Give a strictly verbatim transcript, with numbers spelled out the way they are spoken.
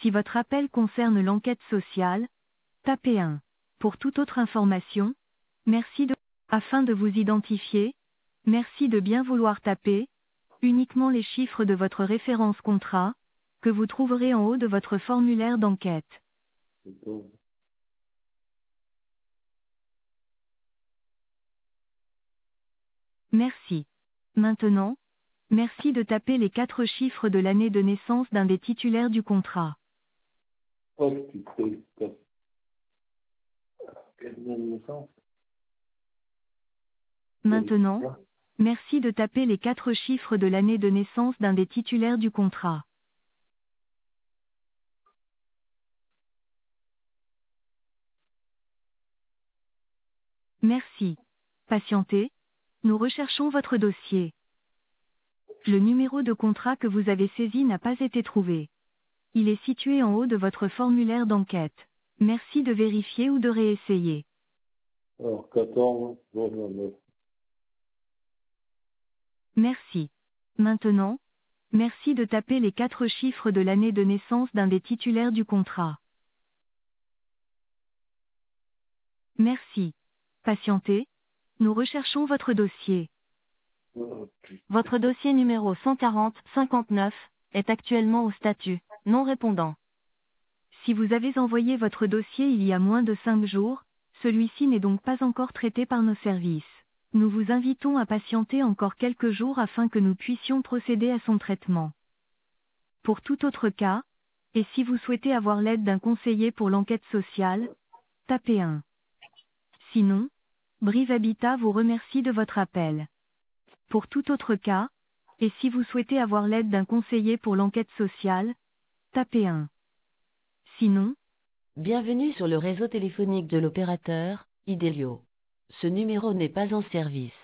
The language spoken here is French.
Si votre appel concerne l'enquête sociale, tapez un. Pour toute autre information, merci de... Afin de vous identifier, merci de bien vouloir taper uniquement les chiffres de votre référence contrat, que vous trouverez en haut de votre formulaire d'enquête. C'est bon. Merci. Maintenant, merci de taper les quatre chiffres de l'année de naissance d'un des titulaires du contrat. Oh, putain, putain. Quelle belle naissance. Maintenant, merci de taper les quatre chiffres de l'année de naissance d'un des titulaires du contrat. Merci. Patientez. Nous recherchons votre dossier. Le numéro de contrat que vous avez saisi n'a pas été trouvé. Il est situé en haut de votre formulaire d'enquête. Merci de vérifier ou de réessayer. Alors, quatorze, neuf. Merci. Maintenant, merci de taper les quatre chiffres de l'année de naissance d'un des titulaires du contrat. Merci. Patientez. Nous recherchons votre dossier. Oh, putain. Votre dossier numéro cent quarante cinquante-neuf est actuellement au statut non répondant. Si vous avez envoyé votre dossier il y a moins de cinq jours, celui-ci n'est donc pas encore traité par nos services. Nous vous invitons à patienter encore quelques jours afin que nous puissions procéder à son traitement. Pour tout autre cas, et si vous souhaitez avoir l'aide d'un conseiller pour l'enquête sociale, tapez un. Sinon, Brive Habitat vous remercie de votre appel. Pour tout autre cas, et si vous souhaitez avoir l'aide d'un conseiller pour l'enquête sociale, tapez un. Sinon, Bienvenue sur le réseau téléphonique de l'opérateur, Idelio. Ce numéro n'est pas en service.